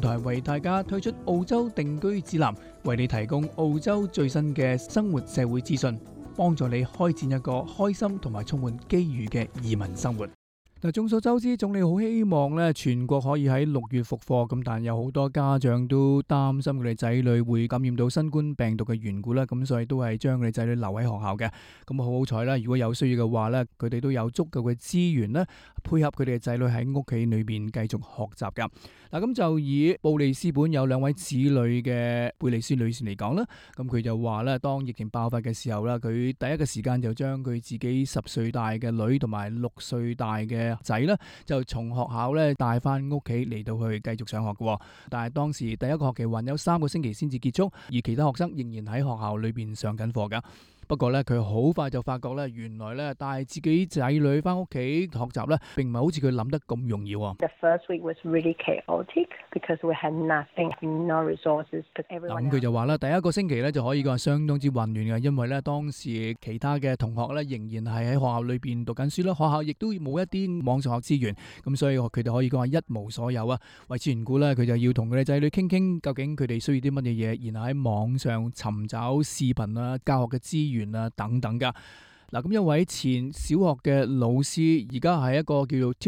台為大家推出澳洲定居指南，為你提供澳洲最新嘅生活社會資訊，幫助你開展一個開心同埋充滿機遇嘅移民生活。嗱，眾所周知，總理好希望咧全國可以喺6月復課，咁但有好多家長都擔心佢哋仔女會感染到新冠病毒嘅緣故啦，咁所以都係將佢哋仔女留喺學校嘅。咁好好彩啦，如果有需要嘅話咧，佢哋都有足夠嘅資源咧，配合佢哋嘅仔女喺屋企裏邊繼續學習噶。嗱，咁就以布里斯本有2位子女嘅貝利斯女士嚟講啦，咁佢就話咧，當疫情爆發嘅時候啦，佢第一個時間就將佢自己10歲大嘅女同埋6歲大嘅仔咧，就從學校咧帶翻屋企嚟到去繼續上學嘅。但係當時第一個學期還有3個星期先至結束，而其他學生仍然喺學校裏邊上緊課噶。不過咧，佢好快就發覺咧，原來咧帶自己仔女翻屋企學習咧，並唔係好似佢諗得咁容易。 The first week was really chaotic because we had nothing, no resources. 咁佢就話啦，第一個星期咧就可以講係相當之混亂嘅，因為咧當時其他嘅同學咧仍然係喺學校裏邊讀緊書啦，學校亦都冇一啲網上學資源，咁所以佢哋可以講係一無所有啊。為此緣故咧，佢就要同佢哋仔女傾傾，究竟佢哋需要啲乜嘢嘢，然後喺網上尋找視頻啊、教學嘅資源啊等等噶。嗱，咁一位前小學嘅老師，而家係一個叫做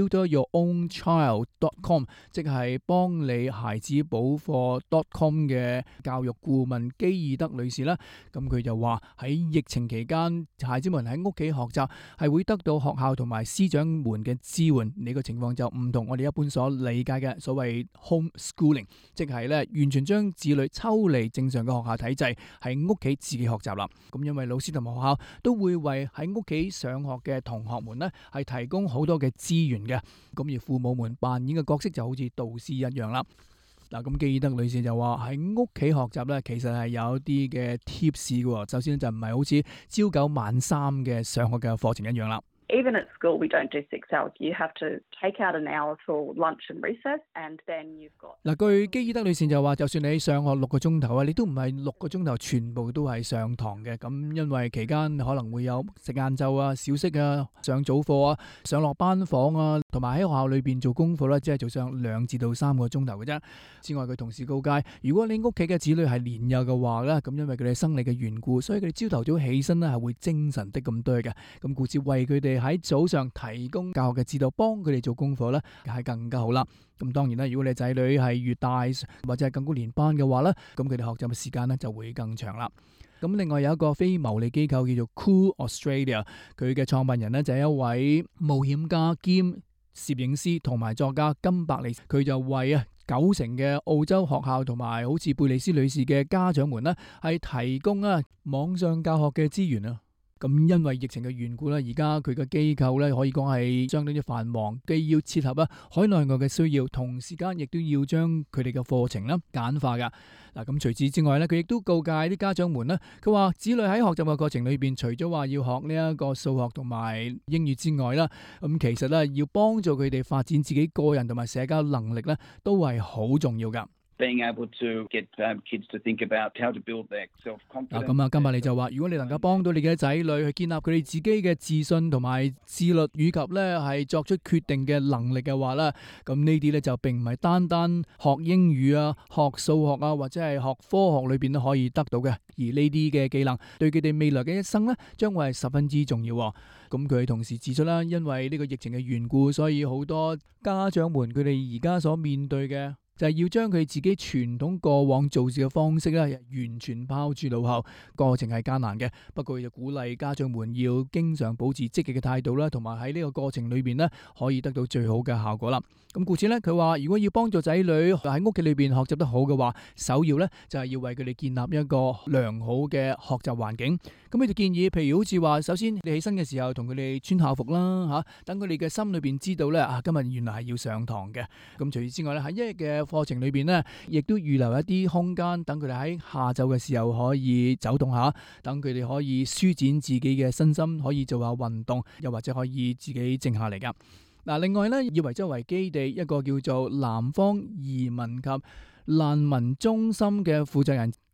tutoryourownchild.com， 即係幫你孩子補課 .com 嘅教育顧問基爾德女士啦。咁佢就話喺疫情期間，孩子們喺屋企學習係會得到學校同埋師長們嘅支援。呢個情況就唔同我哋一般所理解嘅所謂 homeschooling， 即係咧完全將子女抽離正常嘅學校體制，喺屋企自己學習啦。咁因為老師同埋學校都會為喺屋企上學嘅同學們呢，係提供好多嘅資源嘅，咁而父母們扮演嘅角色就好似導師一樣啦。嗱，咁基爾德女士就話喺屋企學習呢，其實係有啲嘅 tips 嘅。首先就唔係好似朝9晚3嘅上學嘅課程一樣啦。 Even at school, we don't do 6 hours. You have to take out an hour for lunch and recess, and then you've got. 嗱，據基爾德女士就話，就算你上學6個鐘頭啊，你都唔係6個鐘頭全部都係上堂嘅。咁因為期間可能會有食晏晝啊、小息啊、上早課啊、上落班房啊，同埋喺學校裏邊做功課咧，只係做上2至到3個鐘頭嘅啫。之外，佢同時告誡，如果你屋企嘅子女係年幼嘅話咧，咁因為佢哋生理嘅緣故，所以佢哋朝頭早起身咧係會精神的咁多嘅。咁故此為佢哋喺早上提供教學嘅指導，幫佢哋做功課咧，係更加好啦。咁當然啦，如果你仔女係越大或者係更高年班嘅話咧，咁佢哋學習嘅時間咧就會更長啦。咁另外有一個非牟利機構叫做 Cool Australia， 佢嘅創辦人呢就係一位冒險家兼攝影師同埋作家金伯利，佢就為9成嘅澳洲學校同埋好似貝利斯女士嘅家長們呢，係提供網上教學嘅資源啊。咁因為疫情嘅緣故咧，而家佢嘅機構咧可以講係相當之繁忙，既要切合海內外嘅需要，同時間亦都要將佢哋嘅課程簡化噶。嗱，咁除此之外咧，佢亦都告誡啲家長們咧，佢話子女喺學習嘅過程裏邊，除咗話要學呢一個數學同埋英語之外啦，咁其實咧要幫助佢哋發展自己個人同埋社交能力咧，都係好重要噶。 Being able to get kids to think about how to build their self-confidence。 咁今日你就話，如果你能夠幫到你嘅仔女去建立佢哋自己嘅自信同埋自律，以及咧係作出決定嘅能力嘅話咧，咁呢啲咧就並唔係單單學英語啊、學數學啊或者係學科學裏邊都可以得到嘅，而呢啲嘅技能對佢哋未來嘅一生咧，將會係十分之重要。咁佢同時指出啦，因為呢個疫情嘅緣故，所以好多家長們佢哋而家所面對嘅，就係要將佢自己傳統過往做事嘅方式咧，完全拋諸腦後，過程係艱難嘅。不過就鼓勵家長們要經常保持積極嘅態度啦，同埋喺呢個過程裏邊咧，可以得到最好嘅效果啦。咁故此咧，佢話如果要幫助仔女喺屋企裏邊學習得好嘅話，首要咧就係要為佢哋建立一個良好嘅學習環境。咁佢就建議，譬如好似話，首先你起身嘅時候同佢哋穿校服啦，等佢哋嘅心裏邊知道咧，今日原來係要上堂嘅。咁除此之外咧，喺一日嘅課程裏邊呢，亦都預留一啲空間，等佢哋喺下晝嘅時候可以走動下，等佢哋可以舒展自己嘅身心，可以做下運動，又或者可以自己靜下嚟噶。嗱，另外呢，以維州為基地一個叫做南方移民及難民中心嘅負責人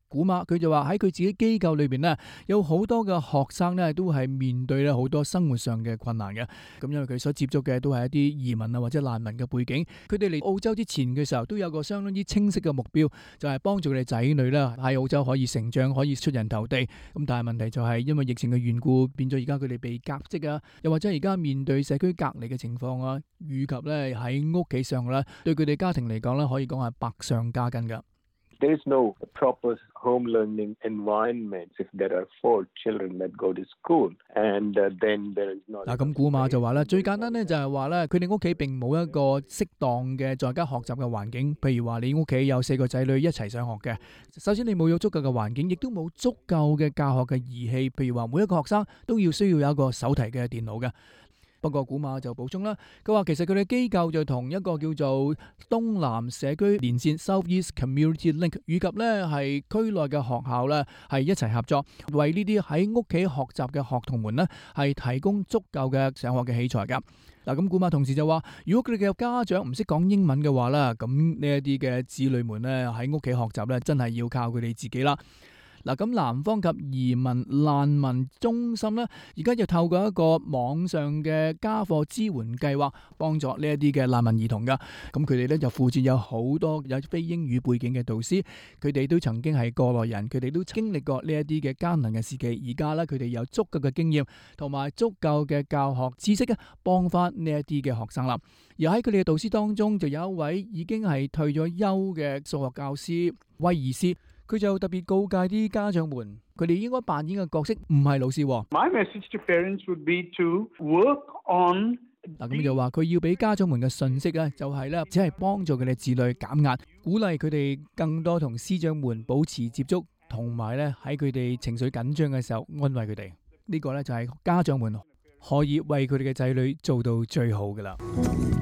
古馬佢就話喺佢自己機構裏邊呢，有好多嘅學生呢都係面對咧好多生活上嘅困難嘅。咁因為佢所接觸嘅都係一啲移民啊或者難民嘅背景，佢哋嚟澳洲之前嘅時候都有個相當之清晰嘅目標，就係幫助佢哋仔女啦喺澳洲可以成長，可以出人頭地。咁但係問題就係因為疫情嘅緣故，變咗而家佢哋被革職啊，又或者而家面對社區隔離嘅情況啊，以及咧喺屋企上咧，對佢哋家庭嚟講咧，可以講係百上加斤噶。 There is no proper home learning environment if there are 4 children that go to school, and then there is not. 咁古馬就話咧，最簡單咧就係話咧，佢哋屋企並冇一個適當嘅在家學習嘅環境。譬如話你屋企有4個仔女一齊上學嘅，首先你冇有足夠嘅環境，亦都冇足夠嘅教學嘅儀器。譬如話每一個學生都需要有一個手提嘅電腦嘅。不過古馬就補充啦，佢話其實佢哋機構就同一個叫做東南社區連線 Southeast Community Link， 以及咧係區內嘅學校咧係一齊合作，為呢啲喺屋企學習嘅學童們呢係提供足夠嘅上學嘅器材噶。嗱，咁古馬同時就話，如果佢哋嘅家長唔識講英文嘅話啦，咁呢一啲嘅子女們咧喺屋企學習咧，真係要靠佢哋自己啦。嗱，咁南方及移民難民中心咧，而家就透過一個網上嘅家課支援計劃，幫助呢一啲嘅難民兒童噶。咁佢哋咧就附設有好多有非英語背景嘅導師，佢哋都曾經係過來人，佢哋都經歷過呢一啲嘅艱難嘅時期。而家咧佢哋有足夠嘅經驗同埋足夠嘅教學知識啊，幫翻呢一啲嘅學生啦。而喺佢哋嘅導師當中，就有一位已經係退咗休嘅數學教師威爾斯。佢就特別告誡啲家長們，佢哋應該扮演嘅角色唔係老師。 My message to parents would be to work on。 咁就話佢要俾家長們嘅信息咧，就係咧，只係幫助佢哋子女減壓，鼓勵佢哋更多同師長們保持接觸，同埋咧喺佢哋情緒緊張嘅時候安慰佢哋。呢個咧就係家長們可以為佢哋嘅仔女做到最好噶啦。